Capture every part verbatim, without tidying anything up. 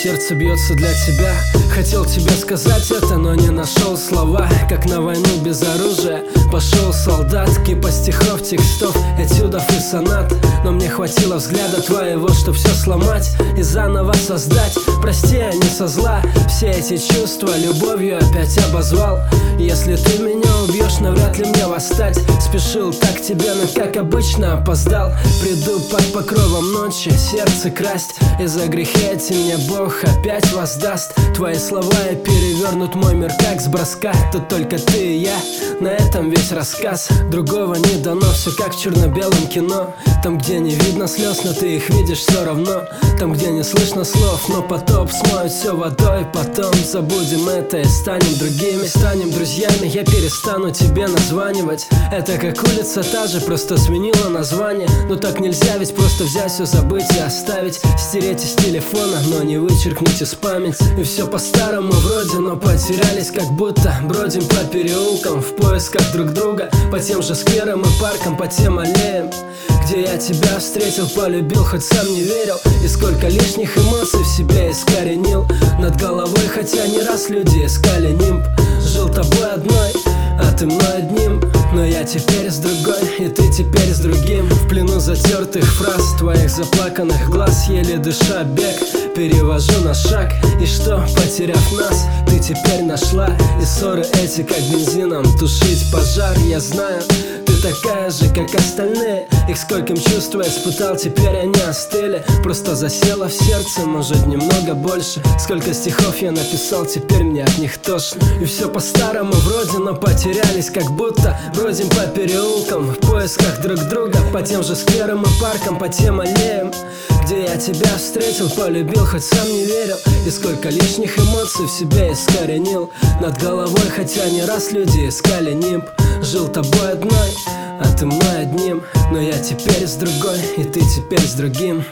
сердце бьется для тебя. Хотел тебе сказать это, но не нашел слова. Как на войну без оружия пошел солдат. Кипа стихов, текстов, этюдов и сонат. Но мне хватило взгляда твоего, чтоб все сломать и заново создать. Прости, я не со зла, все эти чувства любовью опять обозвал. Если ты меня убьешь, навряд ли мне восстать. Спешил так к тебе, но как обычно опоздал. Приду под покровом ночи, сердце красть, и за грехи эти мне Бог опять воздаст. Твои слова и перевернут мой мир как с броска. Тут только ты и я, на этом весь рассказ. Другого не дано, все как в черно-белом кино. Там, где не видно слез, но ты их видишь все равно. Там, где не слышно слов, но потоп смоет все водой. Потом забудем это и станем другими, станем друзьями. Я перестану тебе названивать. Это как улица та же, просто сменила название. Но так нельзя, ведь просто взять все, забыть и оставить. Стереть из телефона, но не вычеркнуть из памяти. И все по-старому вроде, но потерялись как будто. Бродим по переулкам в поисках друг друга. По тем же скверам и паркам, по тем аллеям, где я тебя встретил, полюбил, хоть сам не верил. И сколько лишних эмоций в себе искоренил над головой, хотя не раз люди искали нимб. Жил тобой одной, а ты мной одним. Но я теперь с другой, и ты теперь с другим. В плену затертых фраз, твоих заплаканных глаз, еле дыша бег перевожу на шаг. И что, потеряв нас, ты теперь нашла. И ссоры эти, как бензином тушить пожар. Я знаю, ты такая же, как остальные. Их скольким чувств я испытал, теперь они остыли. Просто засела в сердце, может немного больше. Сколько стихов я написал, теперь мне от них тошно. И все по-старому вроде, но потерялись как будто. Бродим по переулкам в поисках друг друга. По тем же скверам и паркам, по тем аллеям, где я тебя встретил, полюбил, хоть сам не верил. И сколько лишних эмоций в себе искоренил над головой, хотя не раз люди искали нимб. Жил тобой одной, а ты мной одним. Но я теперь с другой, и ты теперь с другим.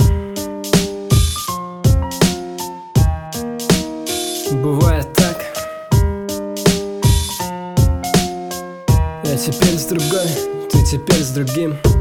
Бывает так. Я теперь с другой, ты теперь с другим.